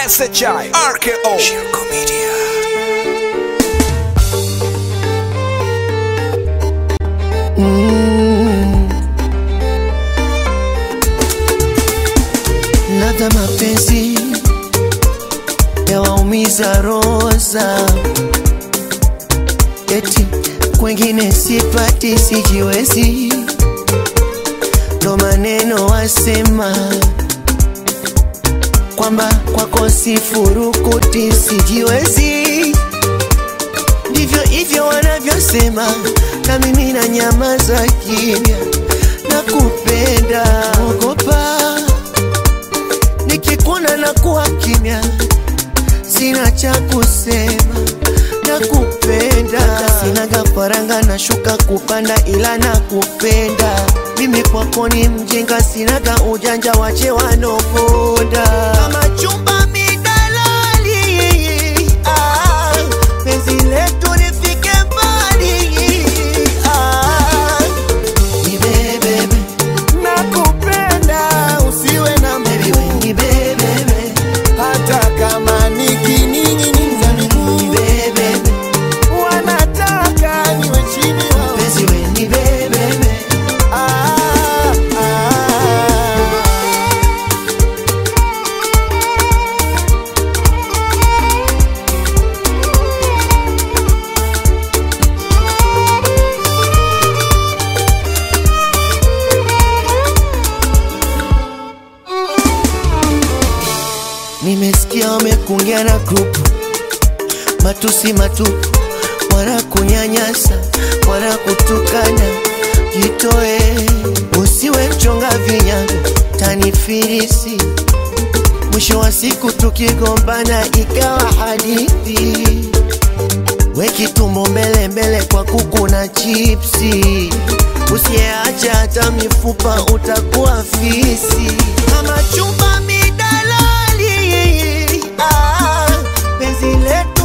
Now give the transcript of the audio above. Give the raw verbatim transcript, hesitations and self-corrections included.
S H I R K O Shirko Media. Mm. Ladha mapenzi ya waumiza roza, eti kwengine sipati sijiwezi, ndo maneno wasema kwamba kwako sifurukuti sijiwezi. Ndivyo hivyo wanavyosema, na mimi na nyamaza kimya. Nakupenda, ogopa nikikuona na kuwa kimya, sina cha kusema. Nakupenda, sina gafaranga na shuka kupanda, ila nakupenda. Mimi kwako ni mjinga, sina ga ujanja, wache wanoponda. Kama chumba midalali, ah, penzi letu lifike mbali, ah. Ni bebebe, nakupenda, usiwe na baby we. Ni bebebe, hata kama nikiningi ninza miguu. Ni bebebe, wanataka niwe chini wao. Penzi we ni bebebe, ah. Nimesikia wamekungia na grupu, matusi matupu, wana kunyanyasa, wana kutukana. Jitoe, usiwe mchonga vinyago, tanifirisi. Mwisho wa siku tukigombana ikawa hadithi. Weki tumbo mbele mbele kwa kuku na chipsi, usiacha hata mifupa utakuwa fisi. Kama chumba midalali, ah, penzi letu